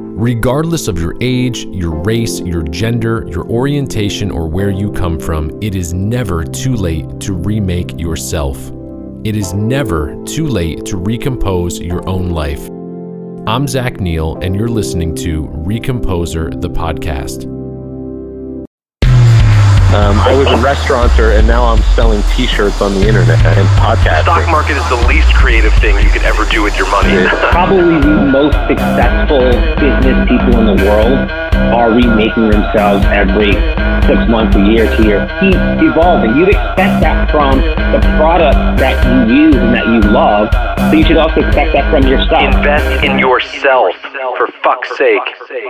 Regardless of your age, your race, your gender, your orientation, or where you come from, it is never too late to remake yourself. It is never too late to recompose your own life. I'm Zach Neal, and you're listening to Recomposer, the podcast. I was a restaurateur, and now I'm selling T-shirts on the internet and podcasting. The stock market is the least creative thing you could ever do with your money. Probably the most successful business people in the world are remaking themselves every 6 months, a year to year. Keep evolving. You'd expect that from the product that you use and that you love, but you should also expect that from yourself. Invest in yourself, for fuck's sake.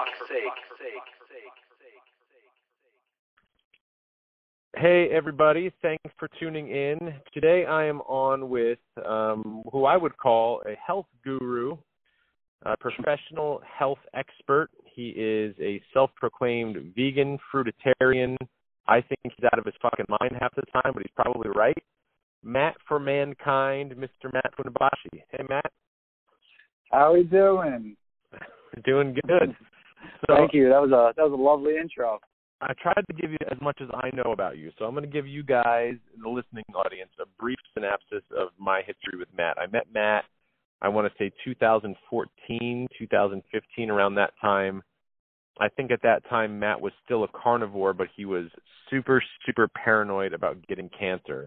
Hey everybody, thanks for tuning in. Today I am on with who I would call a health guru, a professional health expert. He is a self-proclaimed vegan, fruitarian. I think he's out of his fucking mind half the time, but he's probably right. Matt for Mankind, Mr. Matt Funabashi. Hey Matt. How are we doing? Doing good. So, thank you. That was a lovely intro. I tried to give you as much as I know about you, so I'm going to give you guys, the listening audience, a brief synopsis of my history with Matt. I met Matt, I want to say 2014, 2015, around that time. I think at that time Matt was still a carnivore, but he was super, super paranoid about getting cancer.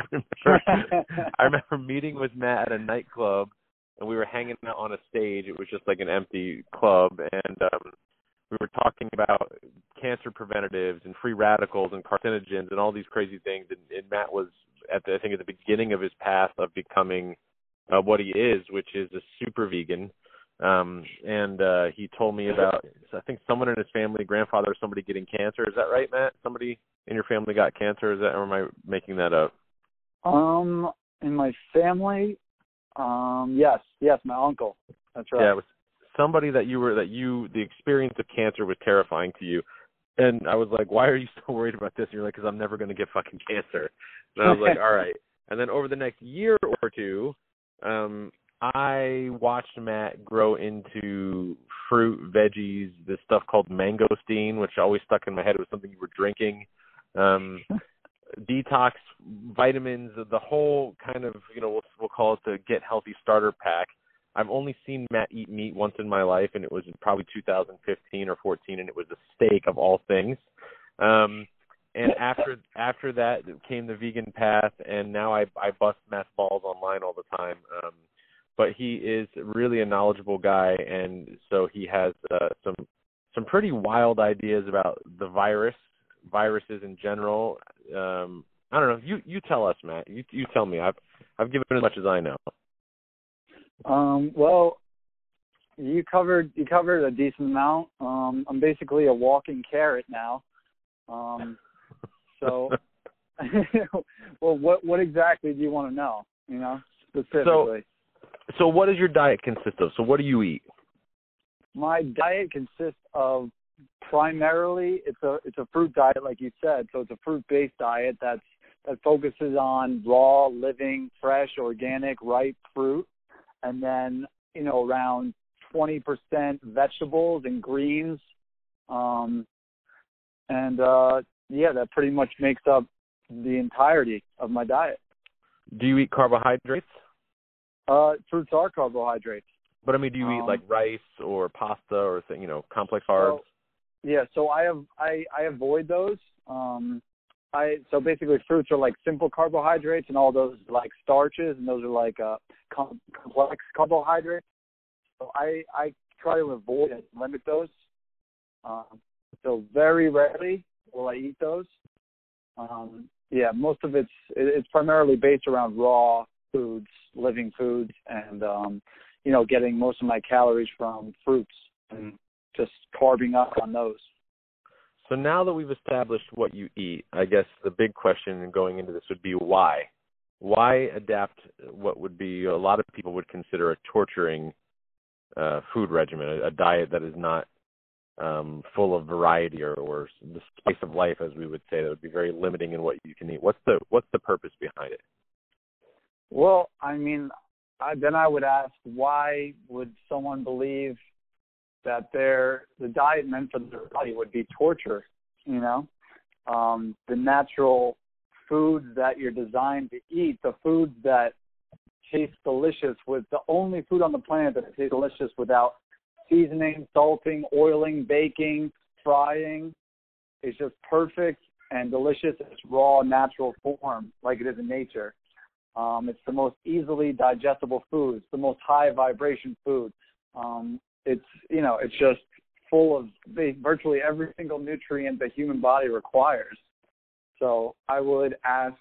I remember meeting with Matt at a nightclub, and we were hanging out on a stage. It was just like an empty club, and we were talking about cancer preventatives and free radicals and carcinogens and all these crazy things. And Matt was, I think, at the beginning of his path of becoming what he is, which is a super vegan. And he told me about, I think, someone in his family, grandfather or somebody getting cancer. Is that right, Matt? Somebody in your family got cancer? Or am I making that up? In my family, yes, my uncle. That's right. Yeah, it was somebody the experience of cancer was terrifying to you. And I was like, why are you so worried about this? And you're like, because I'm never going to get fucking cancer. And I was like, all right. And then over the next year or two, I watched Matt grow into fruit, veggies, this stuff called mangosteen, which always stuck in my head. It was something you were drinking. Detox, vitamins, the whole kind of, we'll call it the Get Healthy Starter Pack. I've only seen Matt eat meat once in my life, and it was in probably 2015 or 14, and it was a steak of all things. And after that came the vegan path, and now I bust Matt's balls online all the time. But he is really a knowledgeable guy, and so he has some pretty wild ideas about the viruses in general. I don't know. You tell us, Matt. You tell me. I've given as much as I know. Well, you covered a decent amount. I'm basically a walking carrot now. So, well, what exactly do you want to know? Specifically. So what does your diet consist of? So what do you eat? My diet consists of primarily it's a fruit diet, like you said. So it's a fruit-based diet that focuses on raw, living, fresh, organic, ripe fruit. And then, around 20% vegetables and greens. That pretty much makes up the entirety of my diet. Do you eat carbohydrates? Fruits are carbohydrates. But, do you eat like rice or pasta or, complex carbs? So I avoid those. So basically fruits are like simple carbohydrates, and all those are like starches, and those are like complex carbohydrates. So I try to avoid and limit those. So very rarely will I eat those. Most of it's primarily based around raw foods, living foods, and getting most of my calories from fruits and just carving up on those. So now that we've established what you eat, I guess the big question going into this would be why? Why adapt what would be a lot of people would consider a torturing food regimen, a diet that is not full of variety or the spice of life, as we would say, that would be very limiting in what you can eat? What's the purpose behind it? Well, then I would ask, why would someone believe that the diet meant for their body would be torture, you know. The natural foods that you're designed to eat, the foods that taste delicious, with the only food on the planet that tastes delicious without seasoning, salting, oiling, baking, frying, is just perfect and delicious in its raw, natural form, like it is in nature. It's the most easily digestible food. It's the most high vibration food. It's just full of virtually every single nutrient the human body requires. So I would ask,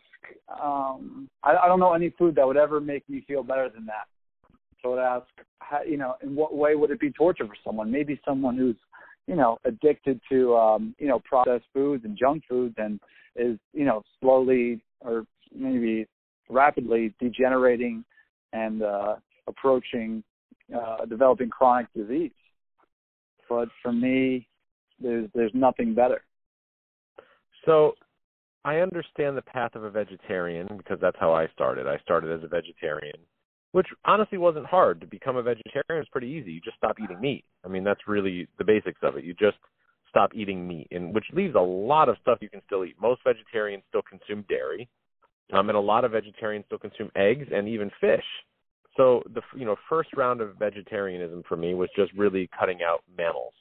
I don't know any food that would ever make me feel better than that. So I would ask, in what way would it be torture for someone? Maybe someone who's, addicted to, processed foods and junk foods and is, slowly or maybe rapidly degenerating and approaching developing chronic disease. But for me, there's nothing better. So I understand the path of a vegetarian because that's how I started. I started as a vegetarian, which honestly wasn't hard. To become a vegetarian is pretty easy. You just stop eating meat. I mean, that's really the basics of it. You just stop eating meat, and which leaves a lot of stuff you can still eat. Most vegetarians still consume dairy, and a lot of vegetarians still consume eggs and even fish. So the first round of vegetarianism for me was just really cutting out mammals.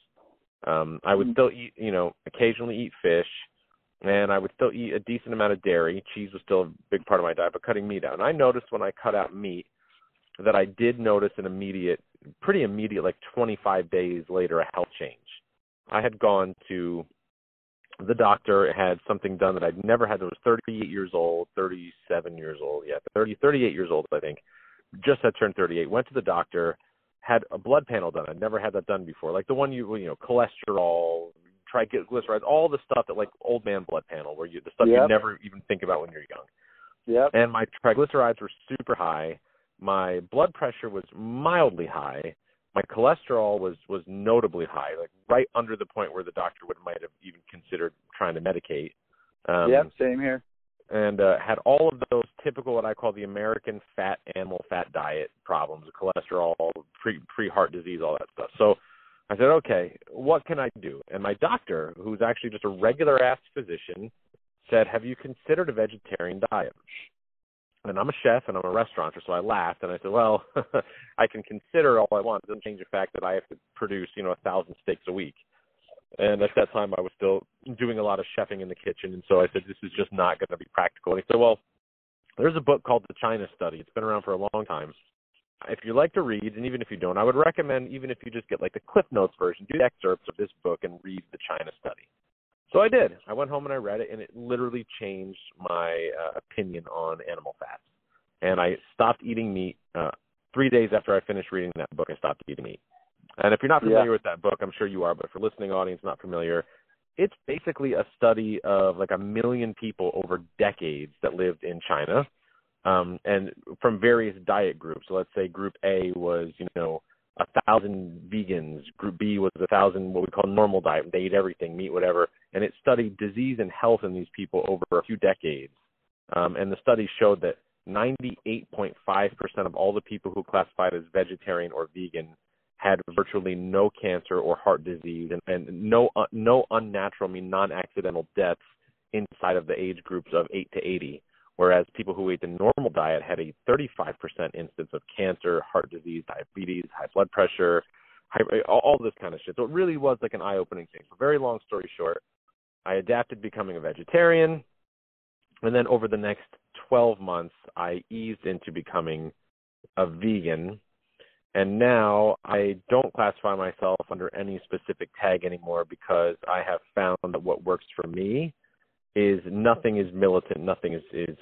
I would still eat, occasionally eat fish, and I would still eat a decent amount of dairy. Cheese was still a big part of my diet, but cutting meat out. And I noticed when I cut out meat that I did notice an pretty immediate, like 25 days later, a health change. I had gone to the doctor, had something done that I'd never had. I was 38 years old, 37 years old, 38 years old, I think. Just had turned 38. Went to the doctor, had a blood panel done. I'd never had that done before. Like the one cholesterol, triglycerides, all the stuff that like old man blood panel, where the stuff you never even think about when you're young. Yep. And my triglycerides were super high. My blood pressure was mildly high. My cholesterol was notably high, like right under the point where the doctor might have even considered trying to medicate. Same here. And had all of those typical, what I call the American animal fat diet problems, cholesterol, pre-heart disease, all that stuff. So I said, okay, what can I do? And my doctor, who's actually just a regular-ass physician, said, have you considered a vegetarian diet? And I'm a chef and I'm a restaurateur, so I laughed and I said, well, I can consider all I want. It doesn't change the fact that I have to produce, 1,000 steaks a week. And at that time, I was still doing a lot of chefing in the kitchen, and so I said, this is just not going to be practical. And he said, well, there's a book called The China Study. It's been around for a long time. If you like to read, and even if you don't, I would recommend, even if you just get like the Cliff Notes version, do excerpts of this book and read The China Study. So I did. I went home and I read it, and it literally changed my opinion on animal fats. And I stopped eating meat 3 days after I finished reading that book. I stopped eating meat. And if you're not familiar with that book, I'm sure you are, but for listening audience not familiar, it's basically a study of like 1 million people over decades that lived in China, and from various diet groups. So let's say Group A was, 1,000 vegans. Group B was 1,000 what we call normal diet. They eat everything, meat, whatever. And it studied disease and health in these people over a few decades. And the study showed that 98.5% of all the people who classified as vegetarian or vegan had virtually no cancer or heart disease and no unnatural, non-accidental deaths inside of the age groups of 8 to 80, whereas people who ate the normal diet had a 35% instance of cancer, heart disease, diabetes, high blood pressure, all this kind of shit. So it really was like an eye-opening thing. So very long story short, I adapted becoming a vegetarian, and then over the next 12 months, I eased into becoming a vegan. And now I don't classify myself under any specific tag anymore because I have found that what works for me is nothing is militant, nothing is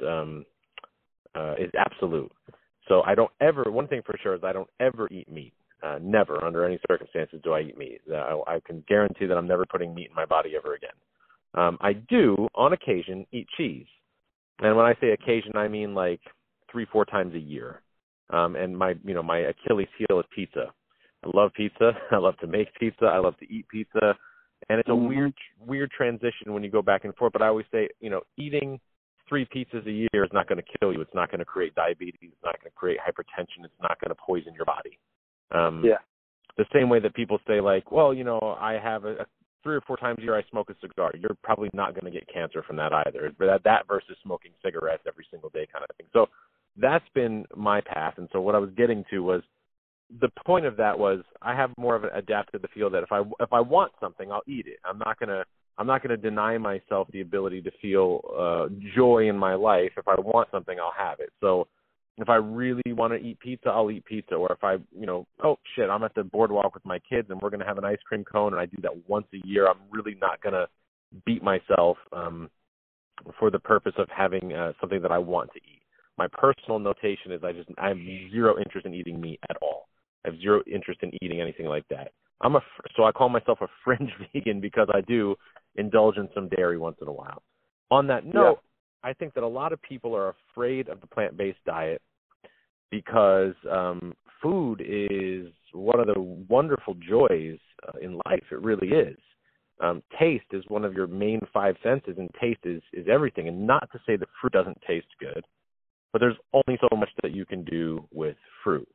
absolute. So I don't ever. One thing for sure is I don't ever eat meat. Never, under any circumstances, do I eat meat. I can guarantee that I'm never putting meat in my body ever again. I do, on occasion, eat cheese, and when I say occasion, I mean like 3-4 times a year. And my Achilles heel is pizza. I love pizza. I love to make pizza. I love to eat pizza. And it's a weird transition when you go back and forth. But I always say, eating 3 pizzas a year is not going to kill you. It's not going to create diabetes. It's not going to create hypertension. It's not going to poison your body. The same way that people say, like, well, you know, I have 3 or 4 times a year I smoke a cigar. You're probably not going to get cancer from that either. But that versus smoking cigarettes every single day kind of thing. So that's been my path. And so what I was getting to was, the point of that was, I have more of an adapted to feel that if I want something, I'll eat it. I'm not gonna deny myself the ability to feel joy in my life. If I want something, I'll have it. So if I really want to eat pizza, I'll eat pizza. Or if I, you know, oh shit, I'm at the boardwalk with my kids and we're gonna have an ice cream cone, and I do that once a year, I'm really not gonna beat myself for the purpose of having something that I want to eat. My personal notation is I have zero interest in eating meat at all. I have zero interest in eating anything like that. So I call myself a fringe vegan because I do indulge in some dairy once in a while. On that note, I think that a lot of people are afraid of the plant-based diet because food is one of the wonderful joys in life. It really is. Taste is one of your main 5 senses, and taste is everything. And not to say that fruit doesn't taste good, but there's only so much that you can do with fruit.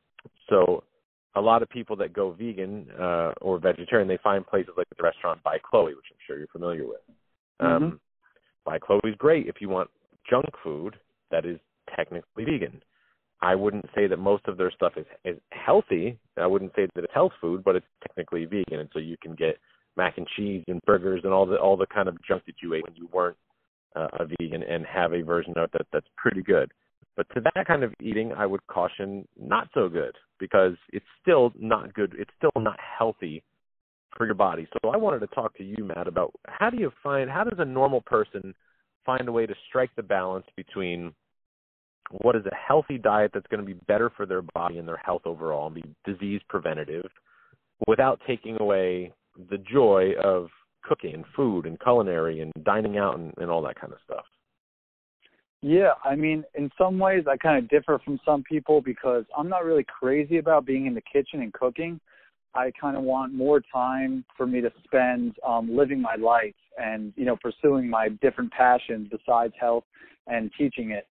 So a lot of people that go vegan or vegetarian, they find places like the restaurant By Chloe, which I'm sure you're familiar with. By Chloe is great if you want junk food that is technically vegan. I wouldn't say that most of their stuff is healthy. I wouldn't say that it's health food, but it's technically vegan. And so you can get mac and cheese and burgers and all the kind of junk that you ate when you weren't a vegan, and have a version of it that's pretty good. But to that kind of eating, I would caution not so good, because it's still not good. It's still not healthy for your body. So I wanted to talk to you, Matt, about how does a normal person find a way to strike the balance between what is a healthy diet that's going to be better for their body and their health overall and be disease preventative, without taking away the joy of cooking and food and culinary and dining out and all that kind of stuff. Yeah, I mean, in some ways I kind of differ from some people because I'm not really crazy about being in the kitchen and cooking. I kind of want more time for me to spend living my life and, you know, pursuing my different passions besides health and teaching it.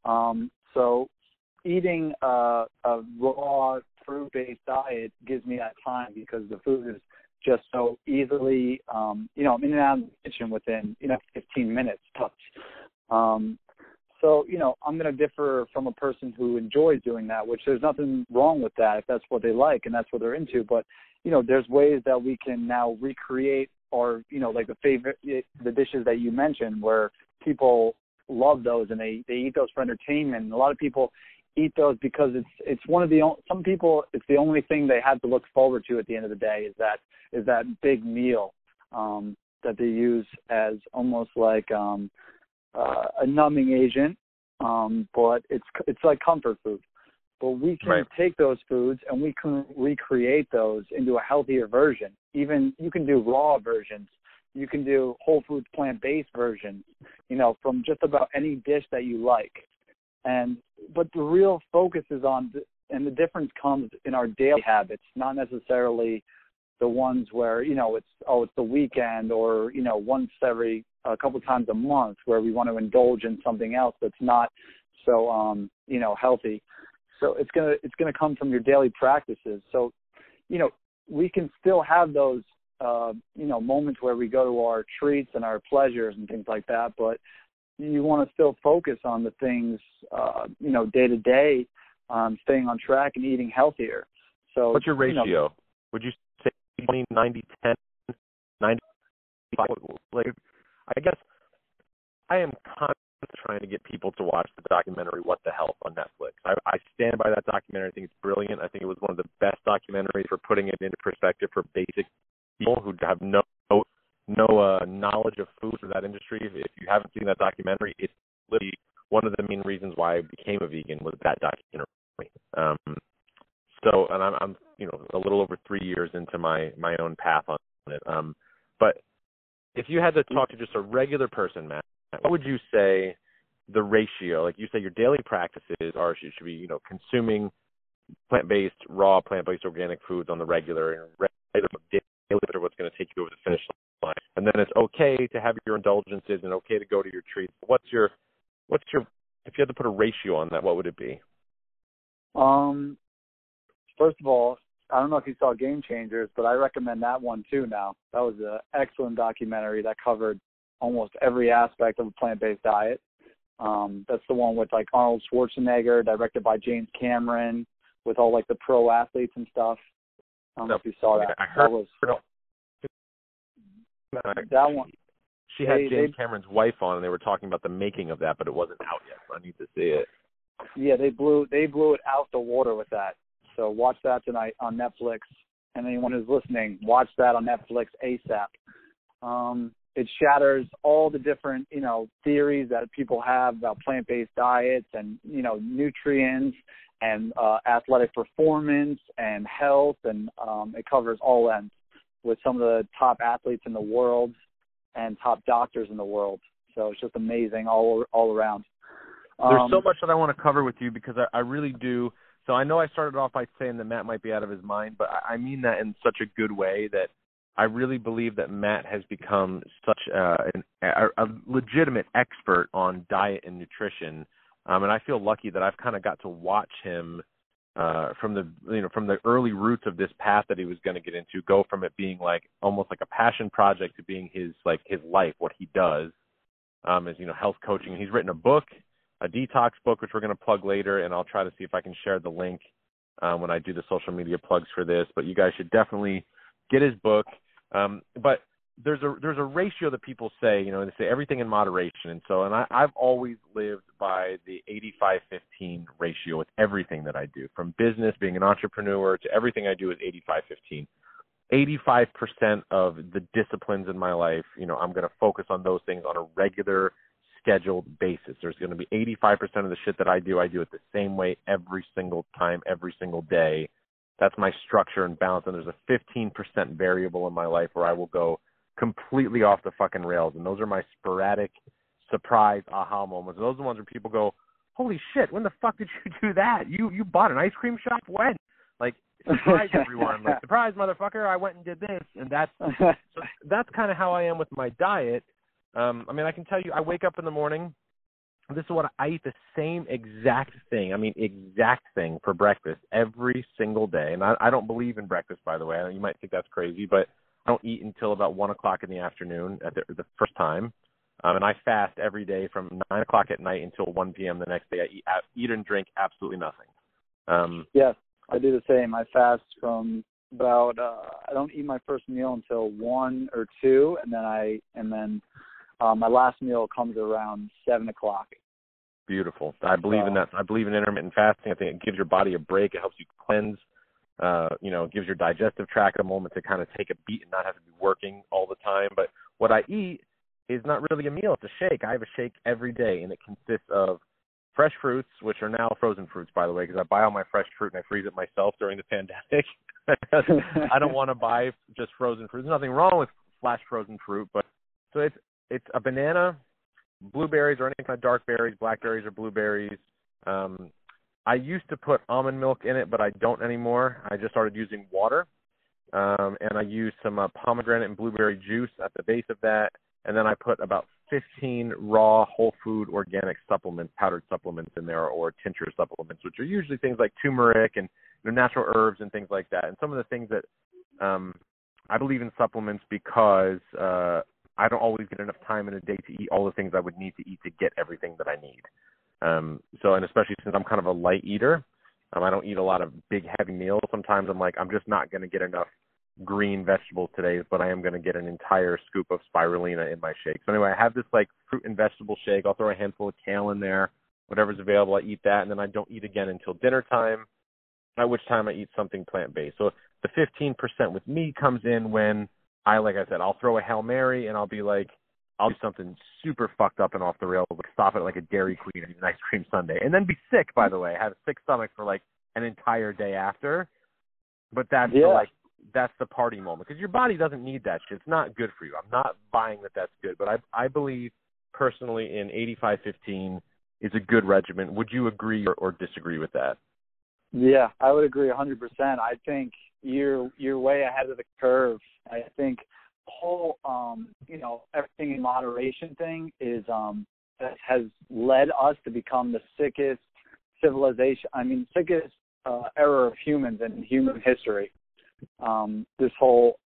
So eating a raw fruit-based diet gives me that time because the food is just so easily, you know, I'm in and out of the kitchen within, 15 minutes tops. So, I'm going to differ from a person who enjoys doing that, which there's nothing wrong with that if that's what they like and that's what they're into. But, there's ways that we can now recreate or, like the dishes that you mentioned where people love those and they eat those for entertainment. And a lot of people eat those because it's one of some people, it's the only thing they have to look forward to at the end of the day is that big meal that they use as almost like a numbing agent, but it's like comfort food. But we can take those foods and we can recreate those into a healthier version. Even you can do raw versions. You can do whole foods plant-based versions, from just about any dish that you like. But the real focus is on, and the difference comes in our daily habits, not necessarily the ones where, it's the weekend or, once every a couple times a month where we want to indulge in something else that's not so, healthy. So it's gonna come from your daily practices. So, we can still have those, moments where we go to our treats and our pleasures and things like that, but you want to still focus on the things, day to day, staying on track and eating healthier. So what's your ratio? Would you say 20, 90, 10, 90? Like, I guess I am constantly trying to get people to watch the documentary What the Health on Netflix. I stand by that documentary. I think it's brilliant. I think it was one of the best documentaries for putting it into perspective for basic people who have no knowledge of food for that industry. If you haven't seen that documentary, it's literally one of the main reasons why I became a vegan was that documentary. So, and I'm a little over 3 years into my own path on it. But if you had to talk to just a regular person, Matt, what would you say the ratio? Like you say, your daily practices are should be consuming plant-based, raw plant-based organic foods on the regular and daily are what's going to take you over the finish line. And then it's okay to have your indulgences and okay to go to your treats. What's your if you had to put a ratio on that, what would it be? First of all, I don't know if you saw Game Changers, but I recommend that one too now. That was an excellent documentary that covered almost every aspect of a plant-based diet. That's the one with like Arnold Schwarzenegger, directed by James Cameron, with all like the pro athletes and stuff. I don't know if you saw that. I heard that one. She had James Cameron's wife on, and they were talking about the making of that, but it wasn't out yet, so I need to see it. Yeah, they blew it out the water with that. So watch that tonight on Netflix. And anyone who's listening, watch that on Netflix ASAP. It shatters all the different, theories that people have about plant-based diets and, nutrients and athletic performance and health. And it covers all ends with some of the top athletes in the world and top doctors in the world. So it's just amazing all around. There's so much that I want to cover with you because I really do. So I know I started off by saying that Matt might be out of his mind, but I mean that in such a good way that I really believe that Matt has become such a legitimate expert on diet and nutrition. And I feel lucky that I've kind of got to watch him from the early roots of this path that he was going to get into, go from it being like almost like a passion project to being his life, what he does, is, health coaching. And he's written a book, a detox book, which we're going to plug later, and I'll try to see if I can share the link when I do the social media plugs for this. But you guys should definitely get his book. But there's a ratio that people say, they say everything in moderation. And I've always lived by the 85-15 ratio with everything that I do, from business, being an entrepreneur, to everything I do is 85-15. 85% of the disciplines in my life, I'm going to focus on those things on a regular, scheduled basis. There's going to be 85% of the shit that I do it the same way every single time, every single day. That's my structure and balance. And there's a 15% variable in my life where I will go completely off the fucking rails. And those are my sporadic surprise aha moments. Those are the ones where people go, holy shit, when the fuck did you do that? You bought an ice cream shop? When? Like, surprise everyone. Like, surprise, motherfucker, I went and did this. And that's kind of how I am with my diet. I can tell you, I wake up in the morning. This is what I eat, the same exact thing. Exact thing for breakfast every single day. And I don't believe in breakfast, by the way. You might think that's crazy, but I don't eat until about 1 o'clock in the afternoon at the first time. And I fast every day from 9 o'clock at night until 1 p.m. the next day. I eat and drink absolutely nothing. Yes, I do the same. I fast from about I don't eat my first meal until 1 or 2, and then my last meal comes around 7 o'clock. Beautiful. I believe in that. I believe in intermittent fasting. I think it gives your body a break. It helps you cleanse. It gives your digestive tract a moment to kind of take a beat and not have to be working all the time. But what I eat is not really a meal. It's a shake. I have a shake every day, and it consists of fresh fruits, which are now frozen fruits, by the way, because I buy all my fresh fruit and I freeze it myself during the pandemic. I don't want to buy just frozen fruit. There's nothing wrong with flash frozen fruit, but so it's a banana, blueberries or any kind of dark berries, blackberries or blueberries. I used to put almond milk in it, but I don't anymore. I just started using water, and I use some pomegranate and blueberry juice at the base of that, and then I put about 15 raw whole food organic supplements, powdered supplements in there, or tincture supplements, which are usually things like turmeric and natural herbs and things like that. And some of the things that I believe in supplements because I don't always get enough time in a day to eat all the things I would need to eat to get everything that I need. And especially since I'm kind of a light eater, I don't eat a lot of big, heavy meals. Sometimes I'm like, I'm just not going to get enough green vegetables today, but I am going to get an entire scoop of spirulina in my shake. So anyway, I have this like fruit and vegetable shake. I'll throw a handful of kale in there, whatever's available. I eat that, and then I don't eat again until dinner time, at which time I eat something plant-based. So the 15% with me comes in when like I said, I'll throw a Hail Mary, and I'll be like, I'll do something super fucked up and off the rails, like stop at like a Dairy Queen and eat an ice cream sundae, and then be sick, by the way, have a sick stomach for like an entire day after. But that's that's the party moment, because your body doesn't need that shit. It's not good for you. I'm not buying that that's good, but I believe personally in 85-15 is a good regimen. Would you agree or disagree with that? Yeah, I would agree 100%. I think you're way ahead of the curve. I think whole everything in moderation thing is that has led us to become the sickest civilization. Sickest era of humans in human history. this whole,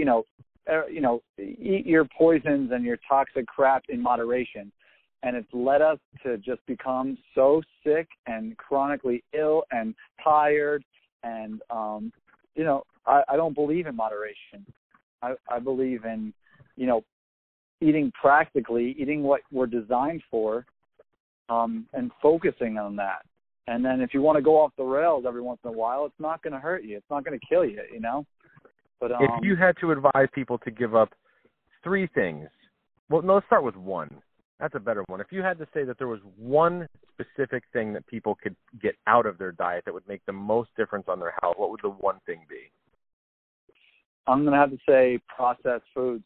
eat your poisons and your toxic crap in moderation. And it's led us to just become so sick and chronically ill and tired. And, I don't believe in moderation. I believe in, eating practically, eating what we're designed for, and focusing on that. And then if you want to go off the rails every once in a while, it's not going to hurt you. It's not going to kill you, But if you had to advise people to give up 3 things, well, no, let's start with one. That's a better one. If you had to say that there was one specific thing that people could get out of their diet that would make the most difference on their health, what would the one thing be? I'm going to have to say processed foods.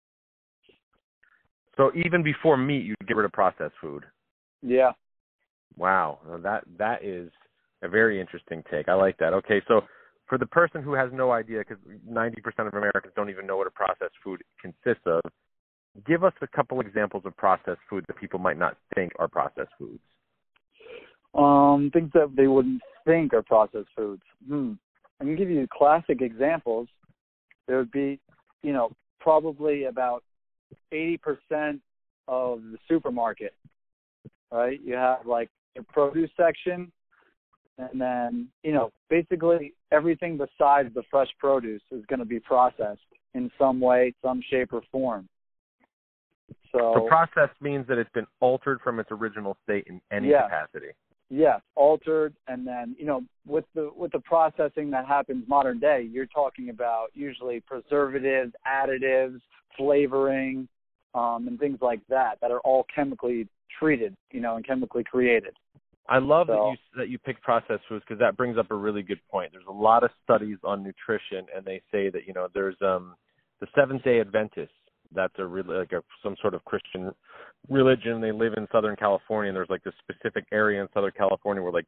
So even before meat, you'd get rid of processed food? Yeah. Wow. That is a very interesting take. I like that. Okay, so for the person who has no idea, because 90% of Americans don't even know what a processed food consists of, give us a couple examples of processed food that people might not think are processed foods. Things that they wouldn't think are processed foods. I can give you classic examples. There would be, probably about 80% of the supermarket, right? You have like the produce section, and then, basically everything besides the fresh produce is going to be processed in some way, some shape or form. So processed means that it's been altered from its original state in any capacity. Yes, altered, and then, with the processing that happens modern day, you're talking about usually preservatives, additives, flavoring, and things like that are all chemically treated, and chemically created. I love that you picked processed foods, because that brings up a really good point. There's a lot of studies on nutrition, and they say that, there's the Seventh-day Adventists. That's some sort of Christian religion. They live in Southern California, and there's like this specific area in Southern California where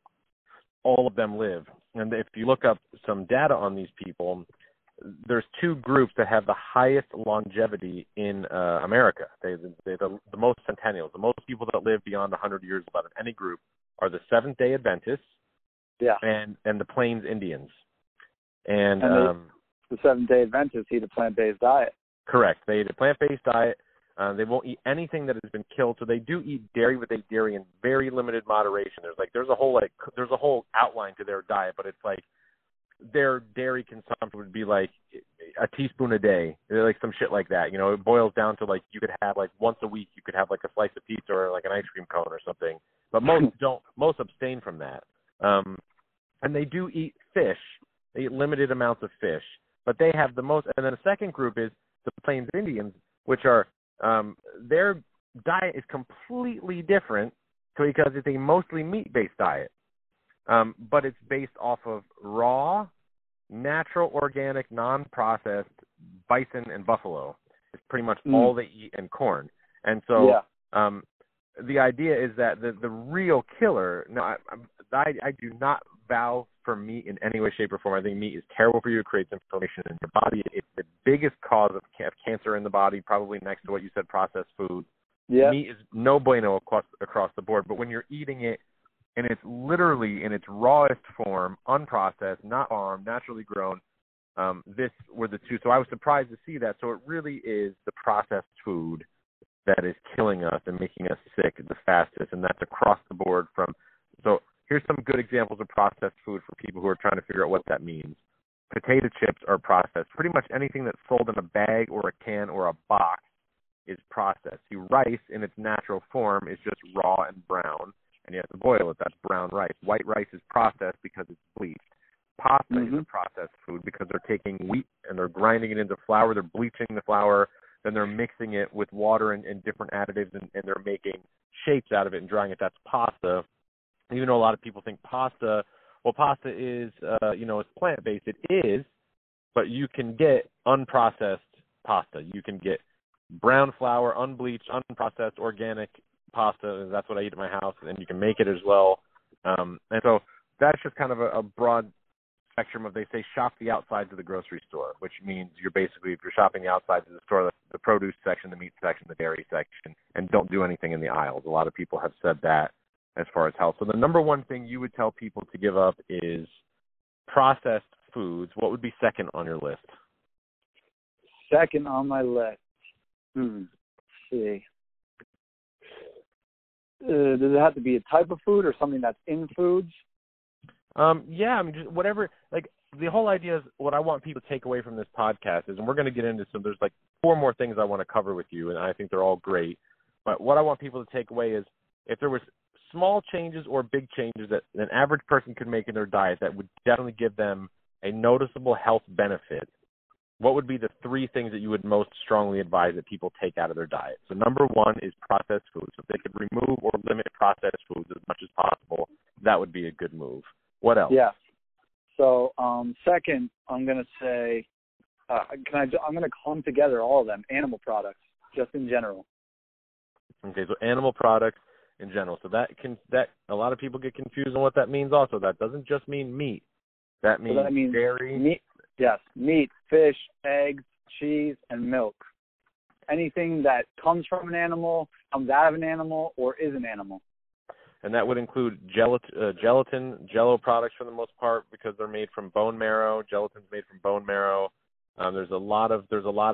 all of them live. And if you look up some data on these people, there's 2 groups that have the highest longevity in America. They're the most centennials. The most people that live beyond 100 years out of any group are the Seventh-day Adventists and the Plains Indians. And the Seventh-day Adventists eat a plant-based diet. Correct. They eat a plant-based diet. They won't eat anything that has been killed. So they do eat dairy, but they dairy in very limited moderation. There's a whole outline to their diet, but it's like their dairy consumption would be like a teaspoon a day, like some shit like that. It boils down to like you could have like once a week you could have like a slice of pizza or like an ice cream cone or something. But most don't. Most abstain from that. And they do eat fish. They eat limited amounts of fish, but they have the most. And then the second group is the Plains Indians, which are their diet is completely different because it's a mostly meat-based diet, but it's based off of raw, natural, organic, non-processed bison and buffalo. It's pretty much all they eat, and corn. And so the idea is that the real killer. Now, I do not vow for meat in any way, shape, or form. I think meat is terrible for you. It creates inflammation in your body. It's the biggest cause of cancer in the body, probably next to what you said, processed food. Yep. Meat is no bueno across the board. But when you're eating it, and it's literally in its rawest form, unprocessed, not farmed, naturally grown, this were the 2. So I was surprised to see that. So it really is the processed food that is killing us and making us sick the fastest, and that's across the board. So here's some good examples of processed food for people who are trying to figure out what that means. Potato chips are processed. Pretty much anything that's sold in a bag or a can or a box is processed. See, rice in its natural form is just raw and brown, and you have to boil it. That's brown rice. White rice is processed because it's bleached. Pasta is a processed food because they're taking wheat and they're grinding it into flour. They're bleaching the flour. Then they're mixing it with water and different additives, and they're making shapes out of it and drying it. That's pasta. Even though a lot of people think pasta is, it's plant-based. It is, but you can get unprocessed pasta. You can get brown flour, unbleached, unprocessed, organic pasta. That's what I eat at my house, and you can make it as well. And so that's just kind of a broad spectrum of, they say, shop the outsides of the grocery store, which means you're basically, if you're shopping the outsides of the store, the produce section, the meat section, the dairy section, and don't do anything in the aisles. A lot of people have said that as far as health. So the number one thing you would tell people to give up is processed foods, what would be second on your list? Second on my list. Let's see. Does it have to be a type of food or something that's in foods? Yeah, I mean, just whatever. Like, the whole idea is what I want people to take away from this podcast is, and we're going to get into some, there's like 4 more things I want to cover with you, and I think they're all great. But what I want people to take away is if there was small changes or big changes that an average person could make in their diet that would definitely give them a noticeable health benefit, what would be the 3 things that you would most strongly advise that people take out of their diet? So number 1 is processed foods. So if they could remove or limit processed foods as much as possible, that would be a good move. What else? Yeah. So second, I'm going to say, I'm going to clump together all of them, animal products, just in general. Okay, so animal products in general. So that a lot of people get confused on what that means also. That doesn't just mean meat. That means dairy. Meat, yes, meat, fish, eggs, cheese, and milk. Anything that comes from an animal, comes out of an animal, or is an animal. And that would include gelatin, Jell-O products for the most part because they're made from bone marrow. Gelatin's made from bone marrow. There's a lot of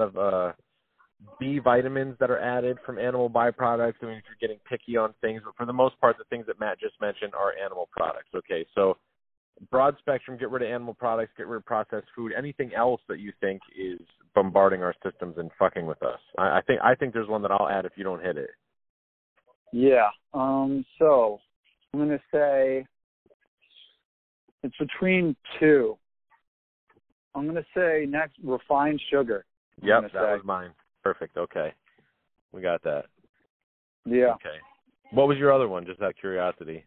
B vitamins that are added from animal byproducts. I mean, if you're getting picky on things, but for the most part, the things that Matt just mentioned are animal products. Okay, so broad spectrum, get rid of animal products, get rid of processed food. Anything else that you think is bombarding our systems and fucking with us? I think there's one that I'll add if you don't hit it. Yeah. So I'm going to say it's between 2. I'm going to say next, refined sugar. Yep, that was mine. Perfect. Okay. We got that. Yeah. Okay. What was your other one, just out of curiosity?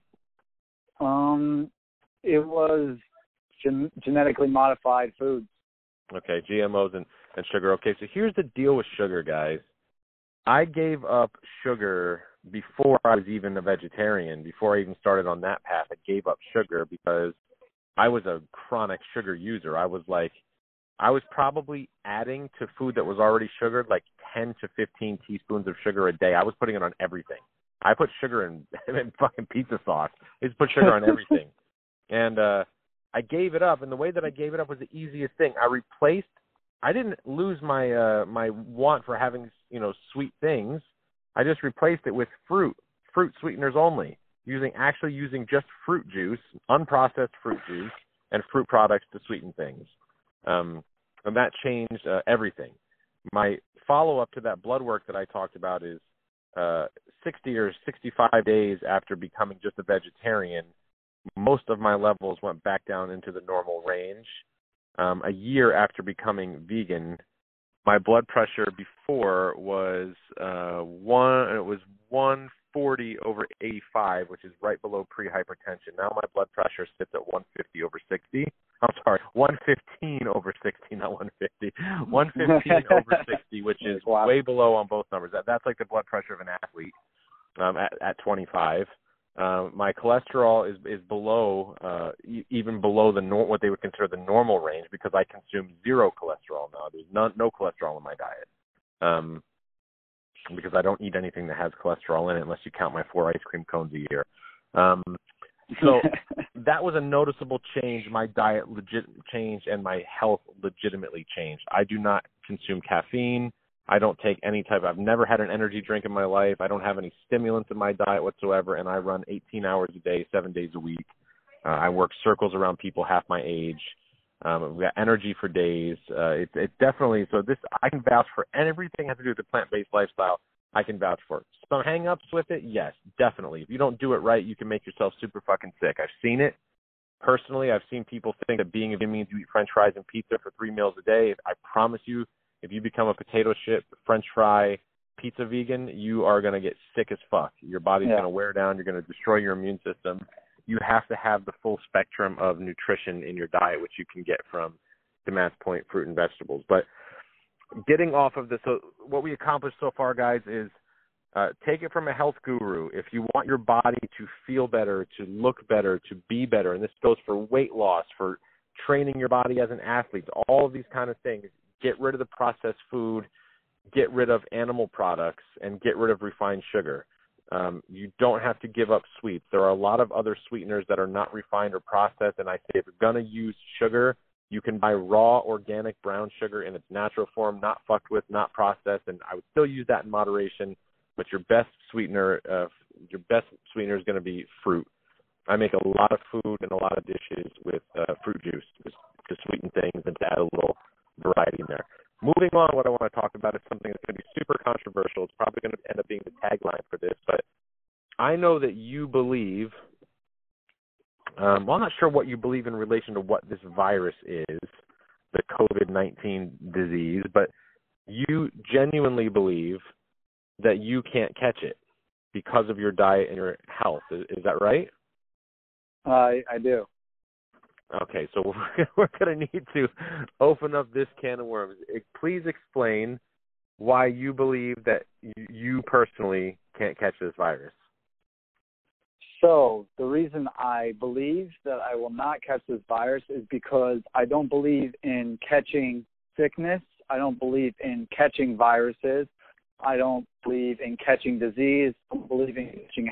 It was genetically modified foods. Okay, GMOs and sugar. Okay, so here's the deal with sugar, guys. I gave up sugar before I was even a vegetarian, before I even started on that path. I gave up sugar because I was a chronic sugar user. I was probably adding to food that was already sugared like 10 to 15 teaspoons of sugar a day. I was putting it on everything. I put sugar in fucking pizza sauce. I just put sugar on everything. And I gave it up, and the way that I gave it up was the easiest thing. I didn't lose my my want for having, sweet things. I just replaced it with fruit sweeteners only, using just fruit juice, unprocessed fruit juice, and fruit products to sweeten things. And that changed everything. My follow-up to that blood work that I talked about is 60 or 65 days after becoming just a vegetarian, most of my levels went back down into the normal range. A year after becoming vegan, my blood pressure before was 140 over 85, which is right below pre-hypertension. Now my blood pressure sits at 150 over 60. I'm sorry, 115 over 60, not 150. 115 over 60, which is way below on both numbers. That's like the blood pressure of an athlete at 25. My cholesterol is below, even below what they would consider the normal range because I consume 0 cholesterol now. There's no cholesterol in my diet because I don't eat anything that has cholesterol in it unless you count my 4 ice cream cones a year. So that was a noticeable change. My diet changed and my health legitimately changed. I do not consume caffeine. I don't take I've never had an energy drink in my life. I don't have any stimulants in my diet whatsoever, and I run 18 hours a day, 7 days a week. I work circles around people half my age. We've got energy for days. It's definitely, so this, I can vouch for everything has to do with the plant-based lifestyle. I can vouch for it. Some hang-ups with it, yes, definitely. If you don't do it right, you can make yourself super fucking sick. I've seen it. Personally, I've seen people think that being a vegan means you eat French fries and pizza for 3 meals a day. I promise you, if you become a potato chip, French fry, pizza vegan, you are going to get sick as fuck. Your body's going to wear down. You're going to destroy your immune system. You have to have the full spectrum of nutrition in your diet, which you can get from, to Matt's point, fruit and vegetables. But getting off of this, so what we accomplished so far, guys, is take it from a health guru. If you want your body to feel better, to look better, to be better, and this goes for weight loss, for training your body as an athlete, all of these kind of things, get rid of the processed food, get rid of animal products, and get rid of refined sugar. You don't have to give up sweets. There are a lot of other sweeteners that are not refined or processed, and I say if you're going to use sugar, You can buy raw organic brown sugar in its natural form, not fucked with, not processed, and I would still use that in moderation. But your best sweetener is going to be fruit. I make a lot of food and a lot of dishes with fruit juice to sweeten things and to add a little variety in there. Moving on, what I want to talk about is something that's going to be super controversial. It's probably going to end up being the tagline for this, but I know that you believe, I'm not sure what you believe in relation to what this virus is, the COVID-19 disease, but you genuinely believe that you can't catch it because of your diet and your health. Is that right? I do. Okay, so we're going to need to open up this can of worms. Please explain why you believe that you personally can't catch this virus. So the reason I believe that I will not catch this virus is because I don't believe in catching sickness. I don't believe in catching viruses. I don't believe in catching disease. I don't believe in catching.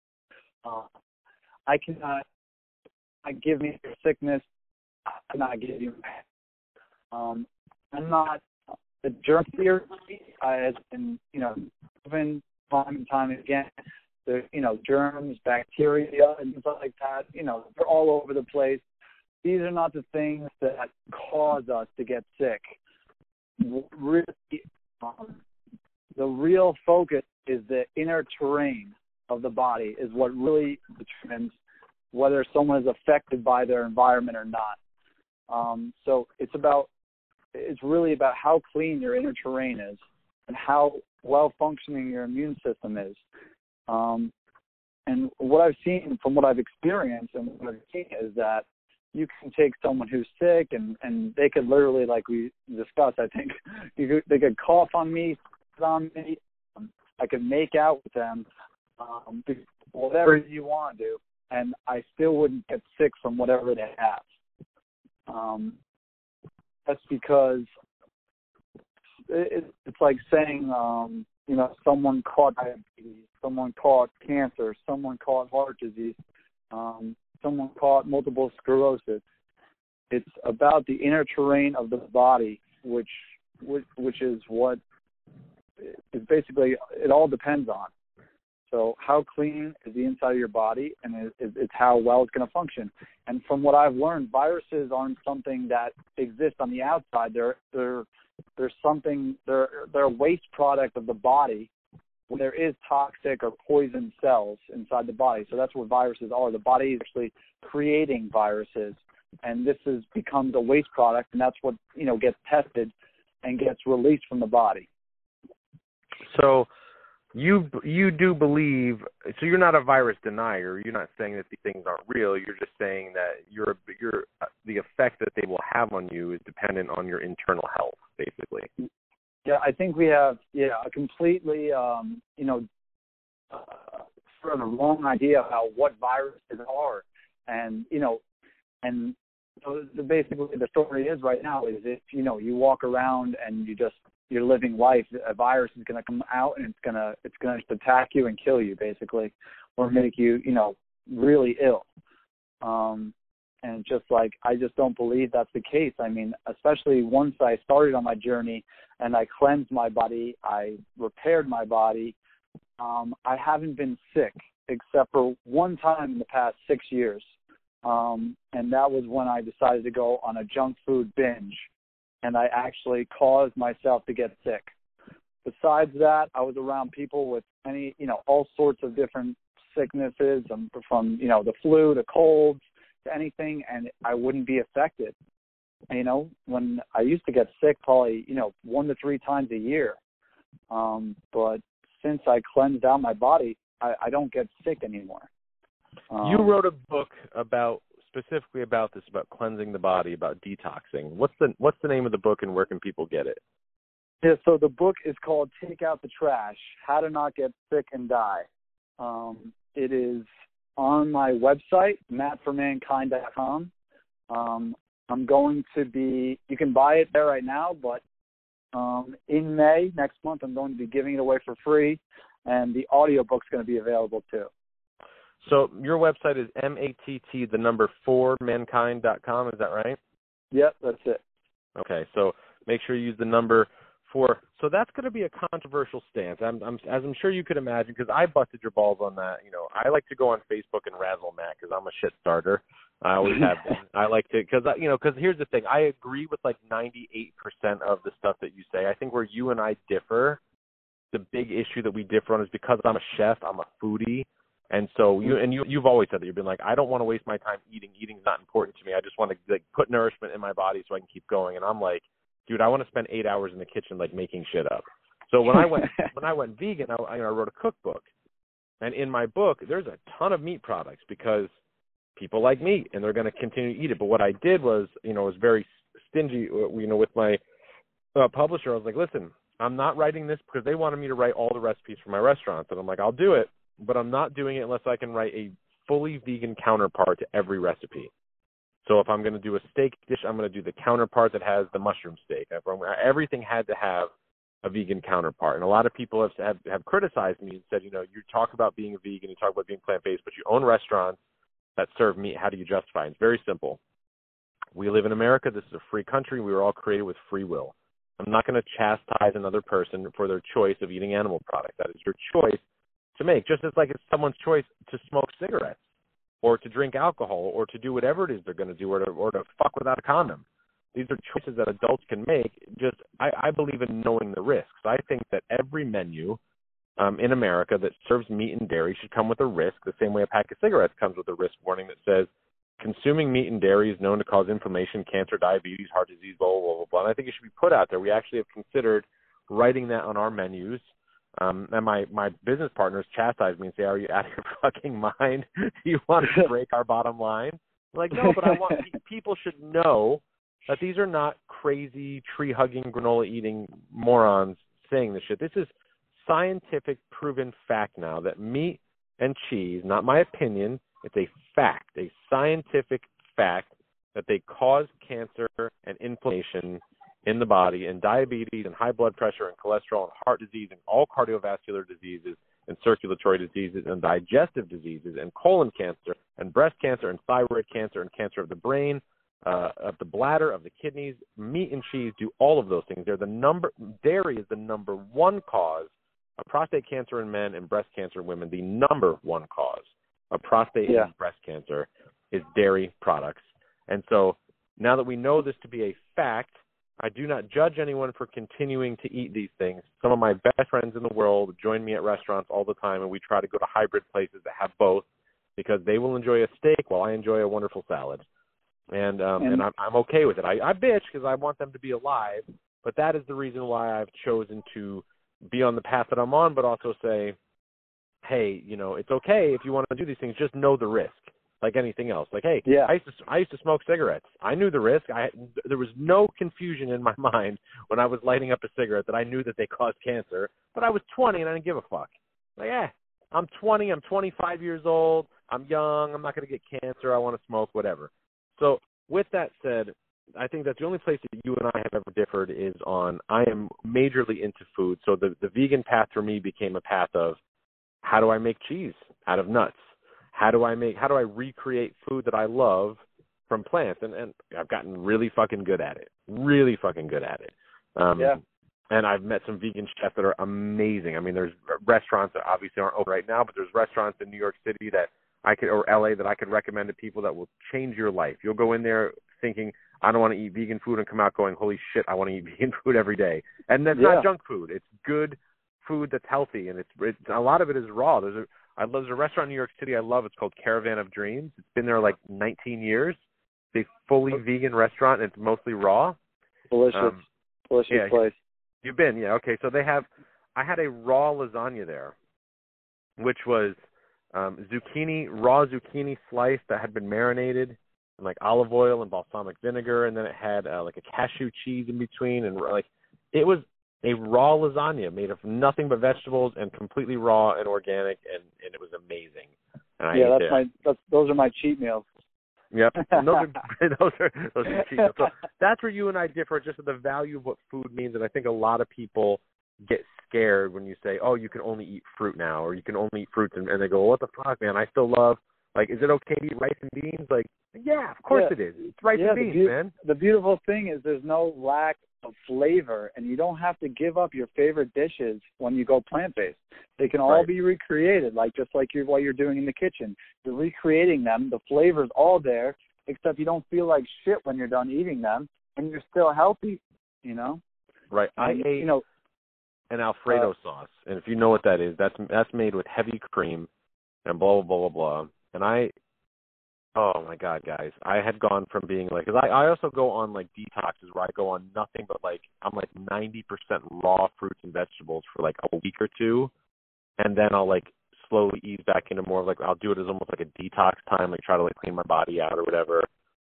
I cannot. Give me sickness. I cannot give you. I'm not the germ theory has been, proven time and time again. The germs, bacteria, and things like that. They're all over the place. These are not the things that cause us to get sick. Really, the real focus is the inner terrain of the body is what really determines whether someone is affected by their environment or not. So it's really about how clean your inner terrain is and how well functioning your immune system is. And what I've seen from what I've experienced and what I've seen is that you can take someone who's sick and they could literally, like we discussed, I think, they could cough on me, on me. I could make out with them, whatever you want to do, and I still wouldn't get sick from whatever they have. That's because it's like saying, someone caught diabetes, someone caught cancer, someone caught heart disease, someone caught multiple sclerosis. It's about the inner terrain of the body, which is what is basically it all depends on. So how clean is the inside of your body, and it's how well it's going to function. And from what I've learned, viruses aren't something that exists on the outside. They're something. They're a waste product of the body. When there is toxic or poison cells inside the body. So that's what viruses are. The body is actually creating viruses, and this becomes a waste product, and that's what gets tested and gets released from the body. So you do believe. So you're not a virus denier. You're not saying that these things aren't real. You're just saying that the effect that they will have on you is dependent on your internal health, basically. Yeah, I think we have a completely sort of a wrong idea about what viruses are, and so basically the story is right now is if you walk around and you're living life, a virus is going to come out and it's going to attack you and kill you basically, or make you really ill. And I just don't believe that's the case. I mean, especially once I started on my journey and I cleansed my body, I repaired my body, I haven't been sick except for one time in the past 6 years. And that was when I decided to go on a junk food binge, and I actually caused myself to get sick. Besides that, I was around people with all sorts of different sicknesses, from the flu to colds, anything, and I wouldn't be affected. When I used to get sick probably 1 to 3 times a year, but since I cleansed out my body, I don't get sick anymore. You wrote a book specifically about this, about cleansing the body, about detoxing. What's the name of the book, and where can people get it? Yeah, so the book is called Take Out the Trash: How to Not Get Sick and Die. It is on my website, mattformankind.com. You can buy it there right now, but in May, next month, I'm going to be giving it away for free, and the audiobook's going to be available too. So your website is MATT4mankind.com, is that right? Yep, that's it. Okay, so make sure you use the number 4. So that's going to be a controversial stance. As I'm sure you could imagine, because I busted your balls on that. You know, I like to go on Facebook and razzle Matt because I'm a shit starter. I always have been. I like to, because here's the thing. I agree with like 98% of the stuff that you say. I think where you and I differ, the big issue that we differ on is because I'm a chef, I'm a foodie. And so you've always said that. You've been like, I don't want to waste my time eating. Eating's not important to me. I just want to like put nourishment in my body so I can keep going. And I'm like, dude, I want to spend 8 hours in the kitchen like making shit up. So when I went vegan, I wrote a cookbook. And in my book, there's a ton of meat products because people like meat and they're going to continue to eat it. But what I did was, was very stingy, with my publisher. I was like, listen, I'm not writing this because they wanted me to write all the recipes for my restaurants. And I'm like, I'll do it, but I'm not doing it unless I can write a fully vegan counterpart to every recipe. So if I'm going to do a steak dish, I'm going to do the counterpart that has the mushroom steak. Everything had to have a vegan counterpart. And a lot of people have criticized me and said, you talk about being a vegan, you talk about being plant-based, but you own restaurants that serve meat. How do you justify it? It's very simple. We live in America. This is a free country. We were all created with free will. I'm not going to chastise another person for their choice of eating animal products. That is your choice to make, just as like it's someone's choice to smoke cigarettes or to drink alcohol or to do whatever it is they're going to do or to fuck without a condom. These are choices that adults can make. Just I believe in knowing the risks. I think that every menu in America that serves meat and dairy should come with a risk, the same way a pack of cigarettes comes with a risk warning that says consuming meat and dairy is known to cause inflammation, cancer, diabetes, heart disease, blah, blah, blah, blah. And I think it should be put out there. We actually have considered writing that on our menus. And my business partners chastise me and say, are you out of your fucking mind? Do you want to break our bottom line? I'm like, no, but I want people should know that these are not crazy tree-hugging, granola-eating morons saying this shit. This is scientific proven fact now that meat and cheese, not my opinion, it's a fact, a scientific fact that they cause cancer and inflammation in the body and diabetes and high blood pressure and cholesterol and heart disease and all cardiovascular diseases and circulatory diseases and digestive diseases and colon cancer and breast cancer and thyroid cancer and cancer of the brain, of the bladder, of the kidneys. Meat and cheese do all of those things. Dairy is the number one cause of prostate cancer in men and breast cancer in women. The number one cause of prostate and breast cancer is dairy products. And so now that we know this to be a fact, I do not judge anyone for continuing to eat these things. Some of my best friends in the world join me at restaurants all the time, and we try to go to hybrid places that have both because they will enjoy a steak while I enjoy a wonderful salad. And I'm okay with it. I bitch because I want them to be alive, but that is the reason why I've chosen to be on the path that I'm on, but also say, hey, it's okay if you want to do these things. Just know the risk, like anything else. Like, hey, I used to smoke cigarettes. I knew the risk. There was no confusion in my mind when I was lighting up a cigarette that I knew that they caused cancer. But I was 20 and I didn't give a fuck. Like, I'm 20. I'm 25 years old. I'm young. I'm not going to get cancer. I want to smoke, whatever. So with that said, I think that's the only place that you and I have ever differed is on I am majorly into food. So the vegan path for me became a path of how do I make cheese out of nuts? How do I recreate food that I love from plants? And I've gotten really fucking good at it. Really fucking good at it. And I've met some vegan chefs that are amazing. I mean, there's restaurants that obviously aren't open right now, but there's restaurants in New York City or LA that I could recommend to people that will change your life. You'll go in there thinking, I don't want to eat vegan food and come out going, holy shit, I want to eat vegan food every day. And that's not junk food. It's good food that's healthy, and it's a lot of it is raw. There's a restaurant in New York City I love. It's called Caravan of Dreams. It's been there like 19 years. It's a fully vegan restaurant, and it's mostly raw. Delicious place. You've been, okay. So I had a raw lasagna there, which was raw zucchini slice that had been marinated in like olive oil and balsamic vinegar, and then it had like a cashew cheese in between, and like it was a raw lasagna made of nothing but vegetables and completely raw and organic, and it was amazing. And those are my cheat meals. Yep, and those are cheat meals. So that's where you and I differ, just with the value of what food means. And I think a lot of people get scared when you say, "Oh, you can only eat fruit now," or "You can only eat fruits," and they go, "What the fuck, man? I still love Like, is it okay to eat rice and beans? Like, yeah, of course it is. It's rice and beans, man. The beautiful thing is there's no lack of flavor, and you don't have to give up your favorite dishes when you go plant-based. They can all be recreated, just like what you're doing in the kitchen. You're recreating them. The flavor's all there, except you don't feel like shit when you're done eating them, and you're still healthy, Right. I ate an Alfredo sauce, and if you know what that is, that's made with heavy cream and blah, blah, blah, blah. And oh my God, guys, I had gone from being because I also go on detoxes where I go on nothing but I'm 90% raw fruits and vegetables for a week or two, and then I'll slowly ease back into more of I'll do it as almost a detox time, try to clean my body out or whatever.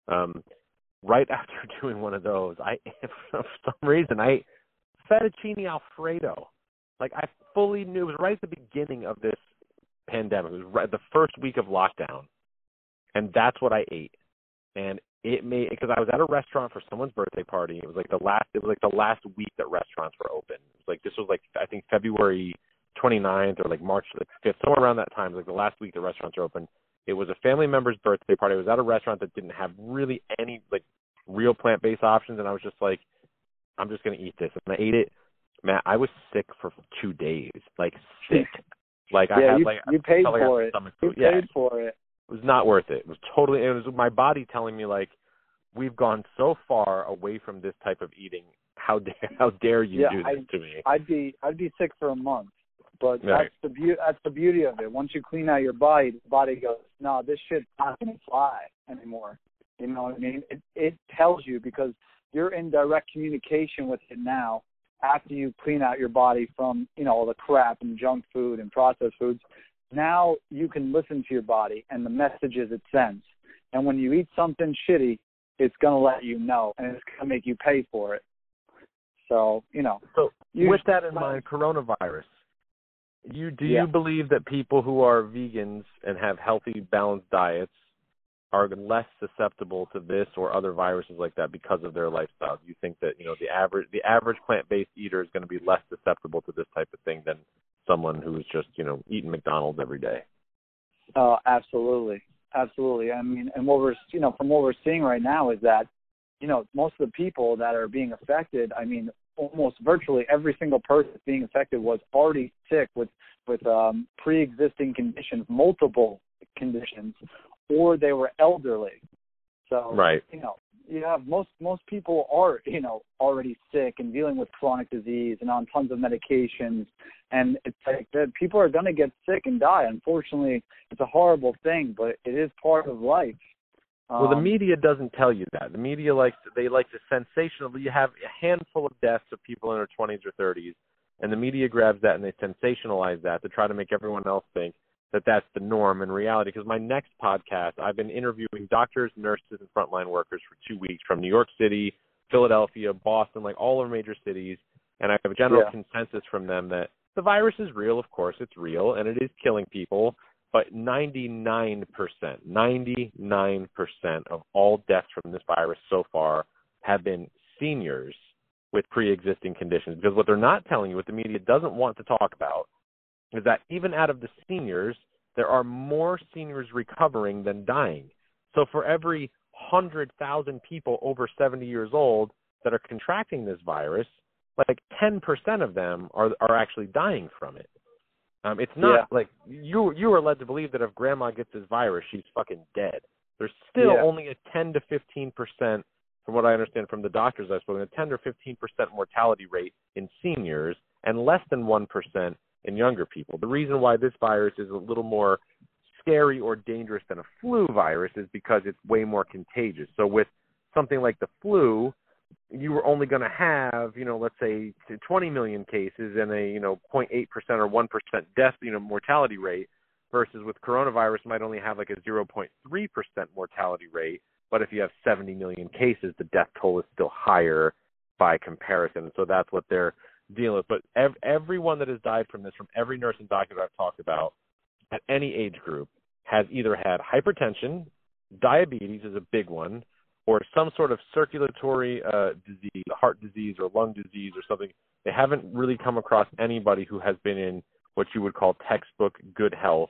Right after doing one of those, for some reason I ate fettuccine Alfredo. I fully knew it was right at the beginning of this pandemic. It was right the first week of lockdown. And that's what I ate. And it made, because I was at a restaurant for someone's birthday party. It was the last week that restaurants were open. It was this was I think February 29th or March 5th, somewhere around that time. It was the last week the restaurants were open. It was a family member's birthday party. I was at a restaurant that didn't have really any real plant-based options. And I was just I'm just going to eat this. And I ate it. Man, I was sick for 2 days, sick. You paid for it. You paid for it. It was not worth it. It was my body telling me we've gone so far away from this type of eating. How dare you do this to me? I'd be sick for a month. But that's the beauty of it. Once you clean out your body, the body goes, no, this shit's not gonna fly anymore. You know what I mean? It tells you because you're in direct communication with it now. After you clean out your body from all the crap and junk food and processed foods. Now you can listen to your body and the messages it sends. And when you eat something shitty, it's going to let you know, and it's going to make you pay for it. So, So with that in mind, coronavirus, do you believe that people who are vegans and have healthy, balanced diets are less susceptible to this or other viruses like that because of their lifestyle? Do you think that, the average plant-based eater is going to be less susceptible to this type of thing than someone who is just, eating McDonald's every day? Absolutely. Absolutely. I mean, and what we're, from what we're seeing right now is that, most of the people that are being affected, I mean, almost virtually every single person that's being affected was already sick with pre-existing conditions, multiple conditions, or they were elderly. So, you have most people are, already sick and dealing with chronic disease and on tons of medications. And it's that people are going to get sick and die. Unfortunately, it's a horrible thing, but it is part of life. Well, the media doesn't tell you that. The media like to sensationally. You have a handful of deaths of people in their 20s or 30s, and the media grabs that and they sensationalize that to try to make everyone else think that that's the norm in reality. Because my next podcast, I've been interviewing doctors, nurses, and frontline workers for 2 weeks from New York City, Philadelphia, Boston, all our major cities, and I have a general consensus from them that the virus is real. Of course, it's real, and it is killing people. But 99% of all deaths from this virus so far have been seniors with pre-existing conditions. Because what they're not telling you, what the media doesn't want to talk about, is that even out of the seniors, there are more seniors recovering than dying. So for every 100,000 people over 70 years old that are contracting this virus, 10% of them are actually dying from it. It's not you are led to believe that if grandma gets this virus, she's fucking dead. There's still only a 10 to 15%, from what I understand from the doctors I've spoken, a 10 or 15% mortality rate in seniors and less than 1% in younger people. The reason why this virus is a little more scary or dangerous than a flu virus is because it's way more contagious. So with something like the flu, you were only going to have, let's say 20 million cases and a, 0.8% or 1% death, mortality rate, versus with coronavirus might only have a 0.3% mortality rate. But if you have 70 million cases, the death toll is still higher by comparison. So that's what they're dealing with. But everyone that has died from this, from every nurse and doctor that I've talked about, at any age group, has either had hypertension, diabetes is a big one, or some sort of circulatory disease, heart disease or lung disease or something. They haven't really come across anybody who has been in what you would call textbook good health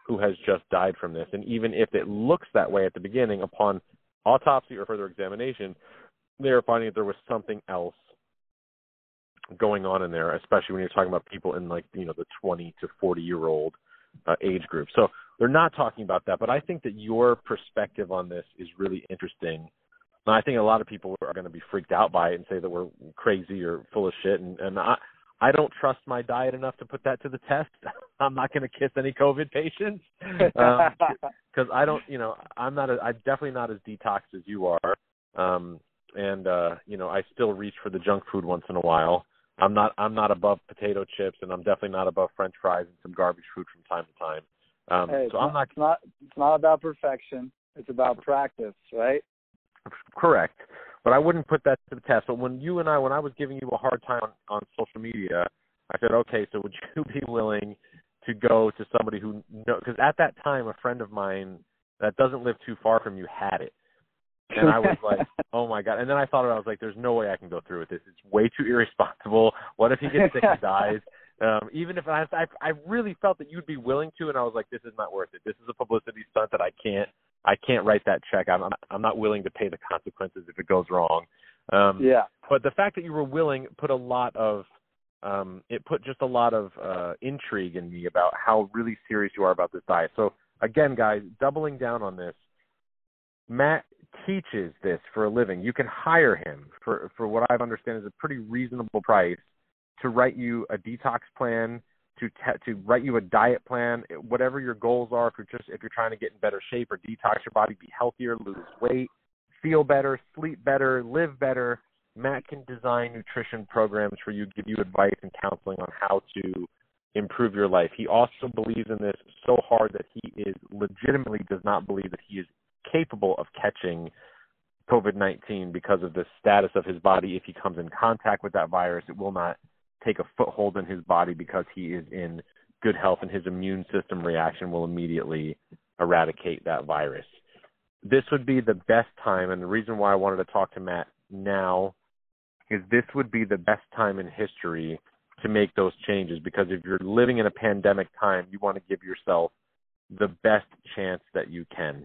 who has just died from this. And even if it looks that way at the beginning, upon autopsy or further examination, they are finding that there was something else going on in there, especially when you're talking about people in like, you know, the 20 to 40-year-old age group. So they're not talking about that, but I think that your perspective on this is really interesting. And I think a lot of people are going to be freaked out by it and say that we're crazy or full of shit. And I don't trust my diet enough to put that to the test. I'm not going to kiss any COVID patients because I don't, you know, I'm definitely not as detoxed as you are. You know, I still reach for the junk food once in a while. I'm not above potato chips, and I'm definitely not above French fries and some garbage food from time to time. It's not about perfection. It's about practice, right? Correct. But I wouldn't put that to the test. But when I was giving you a hard time on social media, I said, okay, so would you be willing to go to somebody who knows? Because at that time, a friend of mine that doesn't live too far from you had it. And I was like, oh, my God. And then I thought, I was like, there's no way I can go through with this. It's way too irresponsible. What if he gets sick and dies? Even if I really felt that you'd be willing to, and I was like, this is not worth it. This is a publicity stunt that I can't write that check. I'm not willing to pay the consequences if it goes wrong. But the fact that you were willing put a lot of intrigue in me about how really serious you are about this diet. So again, guys, doubling down on this, Matt teaches this for a living. You can hire him for what I understand is a pretty reasonable price to write you a detox plan, to write you a diet plan, whatever your goals are. If you're trying to get in better shape or detox your body, be healthier, lose weight, feel better, sleep better, live better, Matt can design nutrition programs for you, give you advice and counseling on how to improve your life. He also believes in this so hard that he legitimately does not believe that he is capable of catching COVID-19 because of the status of his body. If he comes in contact with that virus, it will not take a foothold in his body because he is in good health and his immune system reaction will immediately eradicate that virus. This would be the best time, and the reason why I wanted to talk to Matt now is this would be the best time in history to make those changes, because if you're living in a pandemic time, you want to give yourself the best chance that you can.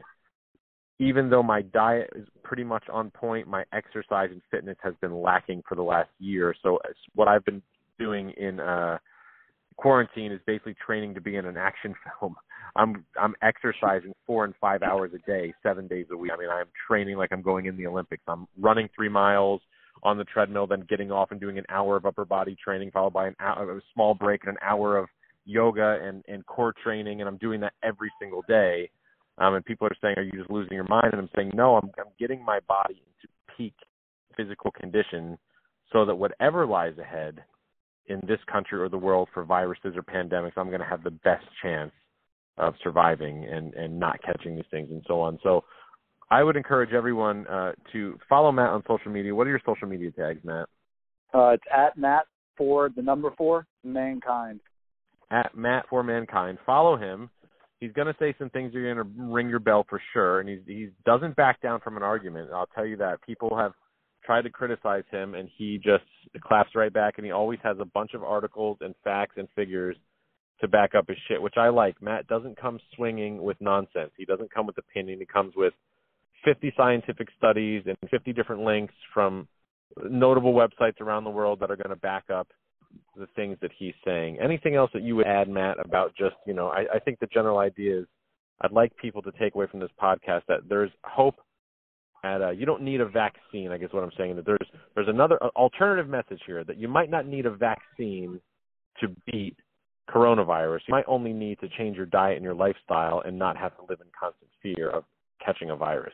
Even though my diet is pretty much on point, my exercise and fitness has been lacking for the last year. So what I've been doing in quarantine is basically training to be in an action film. I'm exercising 4 and 5 hours a day, 7 days a week. I mean, I'm training like I'm going in the Olympics. I'm running 3 miles on the treadmill, then getting off and doing an hour of upper body training, followed by a small break and an hour of yoga and core training, and I'm doing that every single day. And people are saying, are you just losing your mind? And I'm saying, no, I'm getting my body into peak physical condition so that whatever lies ahead in this country or the world for viruses or pandemics, I'm going to have the best chance of surviving and not catching these things and so on. So I would encourage everyone to follow Matt on social media. What are your social media tags, Matt? It's at Matt for the number 4 Mankind. At Matt for Mankind. Follow him. He's going to say some things that are going to ring your bell for sure, and he doesn't back down from an argument. I'll tell you that. People have tried to criticize him, and he just claps right back, and he always has a bunch of articles and facts and figures to back up his shit, which I like. Matt doesn't come swinging with nonsense. He doesn't come with opinion. He comes with 50 scientific studies and 50 different links from notable websites around the world that are going to back up the things that he's saying. Anything else that you would add, Matt, about just, I think the general idea is I'd like people to take away from this podcast that there's hope and you don't need a vaccine, I guess what I'm saying, that there's another alternative message here, that you might not need a vaccine to beat coronavirus. You might only need to change your diet and your lifestyle and not have to live in constant fear of catching a virus.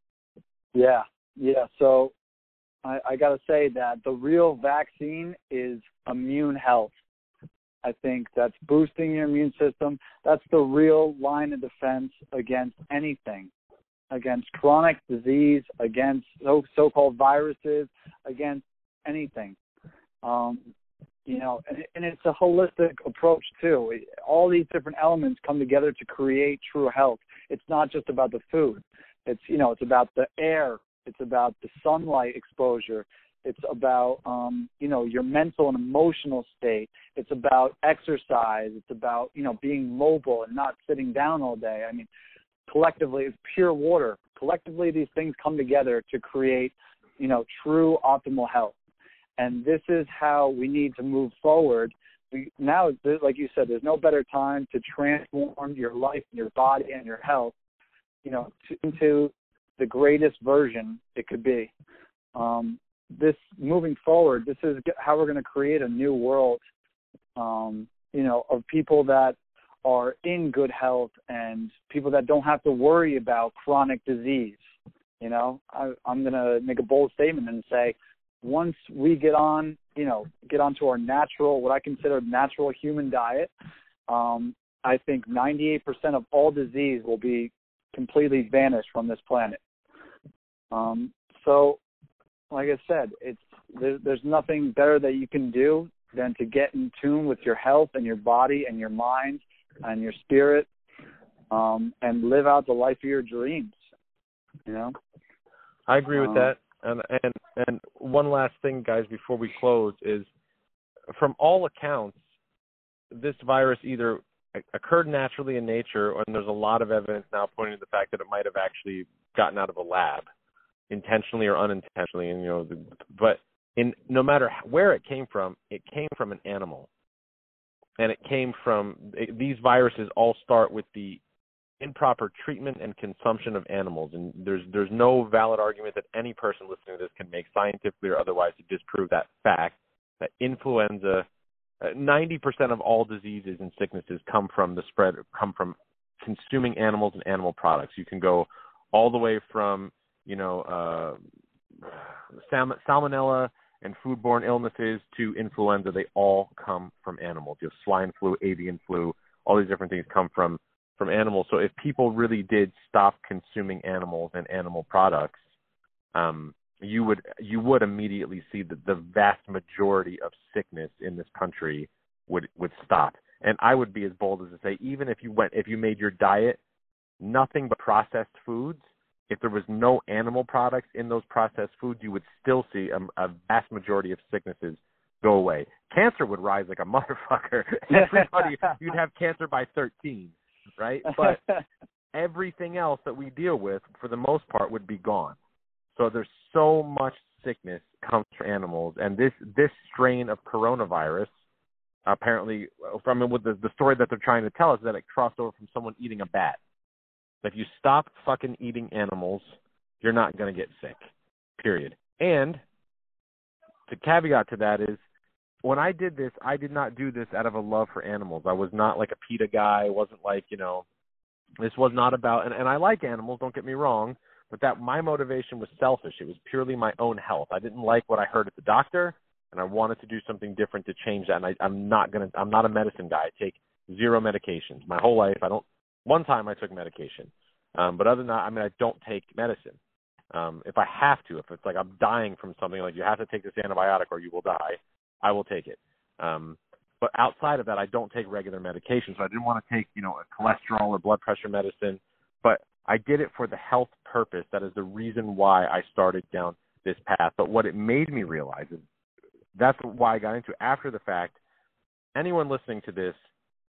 Yeah. So I got to say that the real vaccine is immune health. I think that's boosting your immune system. That's the real line of defense against anything, against chronic disease, against so-called viruses, against anything. And it's a holistic approach too. All these different elements come together to create true health. It's not just about the food. It's about the air. It's about the sunlight exposure. It's about, your mental and emotional state. It's about exercise. It's about, being mobile and not sitting down all day. I mean, collectively, it's pure water. Collectively, these things come together to create, true optimal health. And this is how we need to move forward. Now, like you said, there's no better time to transform your life, your body, and your health, into the greatest version it could be. This moving forward, this is how we're going to create a new world, of people that are in good health and people that don't have to worry about chronic disease. I'm going to make a bold statement and say, once we get onto our natural, what I consider natural human diet, I think 98% of all disease will be completely vanished from this planet. So, like I said, there's nothing better that you can do than to get in tune with your health and your body and your mind and your spirit, and live out the life of your dreams. I agree with that. And one last thing, guys, before we close is, from all accounts, this virus either occurred naturally in nature, and there's a lot of evidence now pointing to the fact that it might have actually gotten out of a lab, intentionally or unintentionally. And but no matter where it came from an animal, and it came from these viruses all start with the improper treatment and consumption of animals, and there's no valid argument that any person listening to this can make, scientifically or otherwise, to disprove that fact that influenza, 90% of all diseases and sicknesses come from consuming animals and animal products. You can go all the way from salmonella and foodborne illnesses to influenza. They all come from animals. You have swine flu, avian flu, all these different things come from animals. So if people really did stop consuming animals and animal products, you would immediately see that the vast majority of sickness in this country would stop. And I would be as bold as to say, even if you made your diet nothing but processed foods, if there was no animal products in those processed foods, you would still see a vast majority of sicknesses go away. Cancer would rise like a motherfucker. You'd have cancer by 13. Right? But everything else that we deal with, for the most part, would be gone. So there's so much sickness comes from animals. And this strain of coronavirus, apparently, with the story that they're trying to tell us, that it crossed over from someone eating a bat. If you stop fucking eating animals, you're not going to get sick, period. And the caveat to that is, when I did this, I did not do this out of a love for animals. I was not like a PETA guy. I wasn't like, this was not about, and I like animals, don't get me wrong, but that my motivation was selfish. It was purely my own health. I didn't like what I heard at the doctor, and I wanted to do something different to change that. And I'm not a medicine guy. I take 0 medications. My whole life, one time I took medication. But other than that, I don't take medicine. If I have to, if it's like I'm dying from something, like you have to take this antibiotic or you will die, I will take it. But outside of that, I don't take regular medication. So I didn't want to take, a cholesterol or blood pressure medicine. But I did it for the health purpose. That is the reason why I started down this path. But what it made me realize is that's why I got into it. After the fact, anyone listening to this,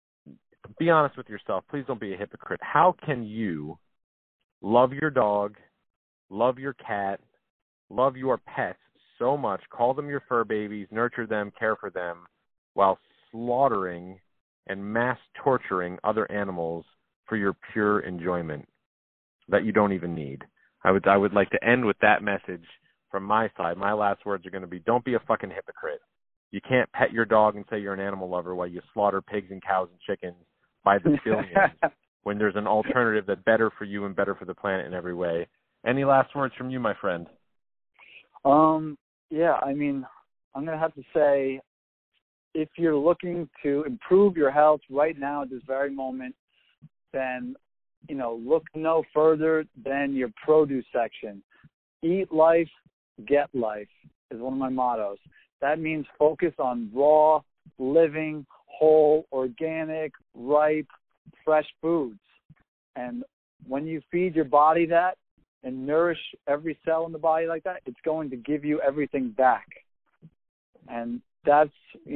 be honest with yourself. Please don't be a hypocrite. How can you love your dog, love your cat, love your pets so much, call them your fur babies, nurture them, care for them, while slaughtering and mass torturing other animals for your pure enjoyment that you don't even need? I would like to end with that message from my side. My last words are going to be, don't be a fucking hypocrite. You can't pet your dog and say you're an animal lover while you slaughter pigs and cows and chickens by the billions when there's an alternative that's better for you and better for the planet in every way. Any last words from you, my friend? Yeah, I'm going to have to say, if you're looking to improve your health right now at this very moment, then, look no further than your produce section. Eat life, get life is one of my mottos. That means focus on raw, living, whole, organic, ripe, fresh foods. And when you feed your body that, and nourish every cell in the body like that, it's going to give you everything back. And that's,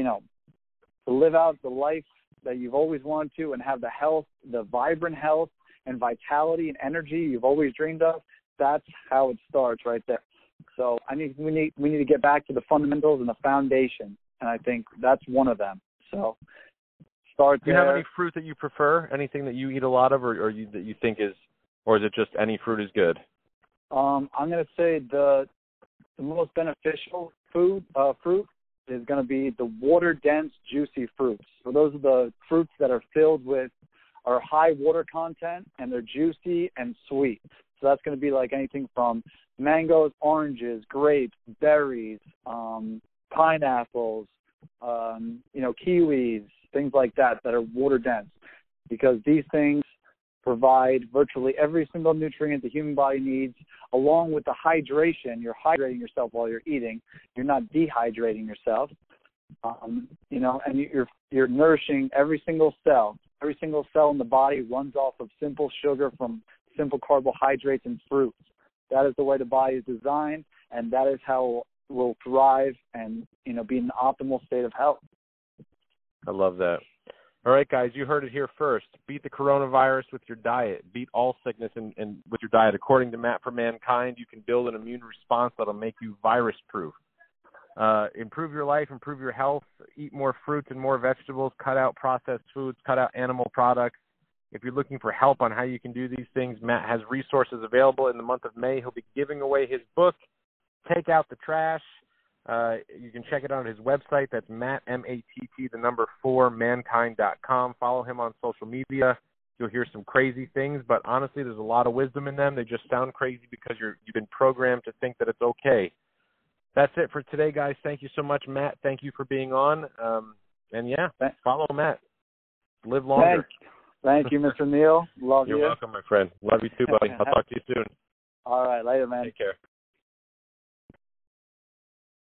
to live out the life that you've always wanted to and have the health, the vibrant health and vitality and energy you've always dreamed of, that's how it starts right there. So we need to get back to the fundamentals and the foundation, and I think that's one of them. So start there. Do you have any fruit that you prefer? Anything that you eat a lot of, or that you think is, or is it just any fruit is good? I'm going to say the most beneficial fruit is going to be the water-dense, juicy fruits. So those are the fruits that are filled with are high water content, and they're juicy and sweet. So that's going to be like anything from mangoes, oranges, grapes, berries, pineapples, kiwis, things like that are water-dense, because these things provide virtually every single nutrient the human body needs, along with the hydration. You're hydrating yourself while you're eating. You're not dehydrating yourself. And you're nourishing every single cell. Every single cell in the body runs off of simple sugar from simple carbohydrates and fruits. That is the way the body is designed, and that is how it will thrive and, be in an optimal state of health. I love that. All right, guys, you heard it here first. Beat the coronavirus with your diet. Beat all sickness and with your diet. According to Matt from Mankind, you can build an immune response that'll make you virus-proof. Improve your life, improve your health, eat more fruits and more vegetables, cut out processed foods, cut out animal products. If you're looking for help on how you can do these things, Matt has resources available. In the month of May, he'll be giving away his book, Take Out the Trash. You can check it out on his website. That's Matt, M-A-T-T, 4, mankind.com. Follow him on social media. You'll hear some crazy things, but honestly, there's a lot of wisdom in them. They just sound crazy because you've been programmed to think that it's okay. That's it for today, guys. Thank you so much, Matt. Thank you for being on. Follow Matt. Live longer. Thank you, Mr. Neal. Love you. You're welcome, my friend. Love you too, buddy. I'll talk to you soon. All right. Later, man. Take care.